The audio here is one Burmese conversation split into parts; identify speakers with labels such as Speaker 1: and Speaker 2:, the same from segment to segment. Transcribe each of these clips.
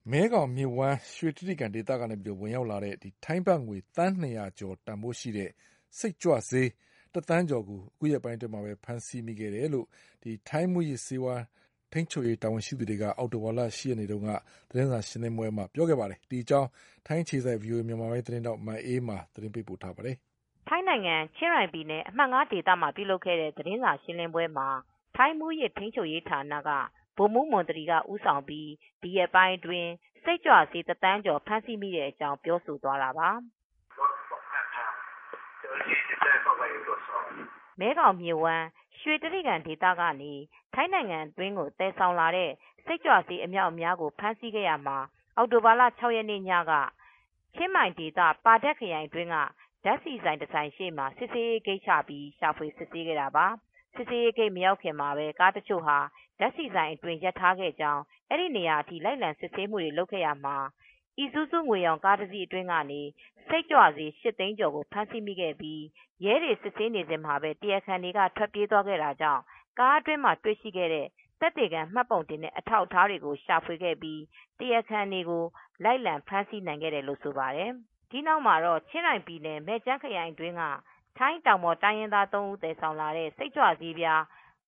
Speaker 1: မဲခေါင်မြစ်ဝှမ်းရွှေတြိဂံဒေသကနေဝင်ရောက်လာတဲ့ထိုင်းဘတ်ငွေသန်း200ကျော်တန်ဖိုးရှိတဲ့စိတ်ကြွဆေး1သန်းကျော်ကိုအခုရက်ပိုင်းအတွင်းမှာပဲဖမ်းဆီးမိခဲ့တယ်လို့ထိုင်းမူးယစ်ဆေးဝါးထိန်းချုပ်ရေးတာဝန်ရှိသူတွေကအောက်တိုဘာလ10ရက်နေ့တုန်းကသတင်းစာရှင်းလင်းပွဲမှာပြောခဲ့ပါတယ်။ဒီအကြောင်းထိုင်းခြေစိုက် VOA မြန်မာပိုင်းသတင်းတောက်မအေးမာသတင်းပေးပို့ထားပါတယ်
Speaker 2: ။ထိုင်းနိုင်ငံချင်းရိုင်ပြည်နယ်အမှတ်9ဒေသမှာပြုလုပ်ခဲ့တဲ့သတင်းစာရှင်းလင်းပွဲမှာထိုင်းမူးယစ်ထိန်းချုပ်ရေးဌာနကဗိုလ်မှူးမွန်တရီကဦးဆောင်ပြီးဒီရက်ပိုင်းအတွင်းစိတ်ကြွဆေး1သန်းကျော်ဖမ်းဆီးမိတဲ့အကြောင်းပြောဆိုသွားတာပါ။မဲခေါင်မြစ်ဝှမ်းရွှေတြိဂံဒေသကနေထိုင်းနိုင်ငံအတွင်းကိုသယ်ဆောင်လာတဲ့စိတ်ကြွဆေးအမြောက်အများကိုဖမ်းဆီးခဲ့ရမှာအောက်တိုဘာလ6ရက်နေ့ညကချင်းမိုင်ဒေသပါဒက်ခရိုင်အတွင်းကဓါတ်ဆီဆိုင်တစ်ဆိုင်ရှေ့မှာစစ်ဆေးရေးဂိတ်ချပြီးရှာဖွေစစ်ဆေးခဲ့တာပါ။စစ်ဆေးရေးဂိတ်မရောက်ခင်မှာပဲကားတချို့ဟာဓါတ်ဆီဆိုင်အတွင်းရပ်ထားခဲ့ကြောင်းအဲဒီနေရာအထိလိုက်လံစစ်ဆေးမှုတွေလုပ်ခဲ့ရမှာအီဇူဇူငွေရောင်ကားတစ်စီးအတွင်းကနေစိတ်ကြွဆေး8သိန်းကျော်ကိုဖမ်းဆီးမိခဲ့ပြီးရဲတွေစစ်ဆေးနေစဉ်မှာပဲတရားခံတွေကထွက်ပြေးသွားခဲ့တာကြောင့်ကားအတွင်းမှာတွေ့ရှိခဲ့တဲ့သက်သေခံမှတ်ပုံတင်တဲ့အထောက်အထားတွေကိုရှာဖွေခဲ့ပြီးတရားခံတွေကိုလိုက်လံဖမ်းဆီးနိုင်ခဲ့တယ်လို့ဆိုပါတယ်။ဒီနောက်မှာတော့ချင်းရိုင်ပြည်နယ်မဲကျန်းခရိုင်အတွင်းကထိုင်းတောင်ပေါ်တိုင်းရင်းသား3ဦးသယ်ဆောင်လာတဲ့စိတ်ကြွဆေးပြား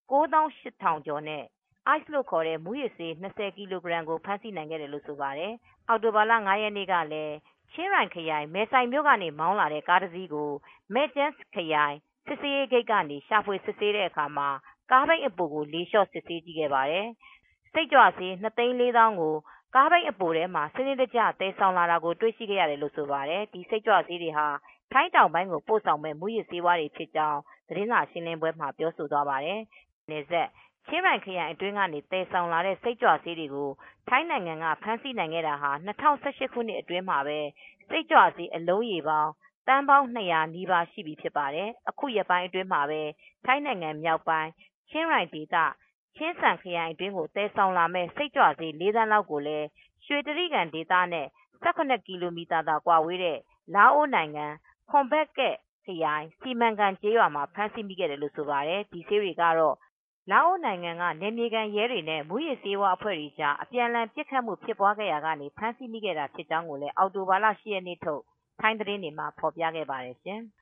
Speaker 2: 98,000ကျော်နဲ့ ice လို့ခေါ်တဲ့မူးယစ်ဆေး20ကီလိုဂရမ်ကိုဖမ်းဆီးနိုင်ခဲ့တယ်လို့ဆိုပါတယ်။အောက်တိုဘာလ9ရက်နေ့ကလည်းချင်းရိုင်ခရိုင်မဲဆိုင်မြို့ကနေမောင်းလာတဲ့ကားတစ်စီးကိုမဲကျန်းခရိုင်စစ်ဆေးရေးဂိတ်ကနေရှာဖွေစစ်ဆေးတဲ့အခါမှာကားဘိန်းအပိုကိုလေးလျှော့စစ်ဆေးကြည့်ခဲ့ပါတယ်။စိတ်ကြွဆေး2,400,000ကိုကားဘိန်းအပိုထဲမှာစနစ်တကျသယ်ဆောင်လာတာကိုတွေ့ရှိခဲ့ရတယ်လို့ဆိုပါတယ်။ဒီစိတ်ကြွဆေးတွေဟာထိုင်းတောင်ပိုင်းကိုပို့ဆောင်မဲ့မူးယစ်ဆေးဝါးတွေဖြစ်ကြောင်းသတင်းစာရှင်းလင်းပွဲမှာပြောဆိုသွားပါတယ်။နယ်စပ်ချင်းရိုင်ခရိုင်အတွင်းကနေသယ်ဆောင်လာတဲ့စိတ်ကြွဆေးတွေကိုထိုင်းနိုင်ငံကဖမ်းဆီးနိုင်ခဲ့တာဟာ2018ခုနှစ်အတွင်းမှာပဲစိတ်ကြွဆေးအလုံးရေပေါင်းသန်းပေါင်း200နီးပါးရှိပြီဖြစ်ပါတယ်။အခုရက်ပိုင်းအတွင်းမှာပဲထိုင်းနိုင်ငံမြောက်ပိုင်းချင်းရိုင်ဒေသချင်းစန်ခရိုင်အတွင်းကိုသယ်ဆောင်လာမဲ့စိတ်ကြွဆေး4သန်းလောက်ကိုလည်းရွှေတြိဂံဒေသနဲ့18ကီလိုမီတာသာကွာဝေးတဲ့လာအိုနိုင်ငံခွန်ဘက်ကက်ခရိုင်စီမံကန်ကျေးရွာမှာဖမ်းဆီးမိခဲ့တယ်လို့ဆိုပါတယ်။ဒီဆေးတွေကတော့လာအိုနိုင်ငံကနယ်မြေခံရဲတွေနဲ့မူးယစ်ဆေးဝါးအဖွဲ့တွေကြားအပြန်အလှန်ပစ်ခတ်မှုဖြစ်ပွားခဲ့ရာကနေဖမ်းဆီးမိခဲ့တာဖြစ်ကြောင်းကိုလည်းအောက်တိုဘာလ10ရက်နေ့ထုတ်ထိုင်းသတင်းတွေမှာဖော်ပြခဲ့ပါတယ်ရှင်။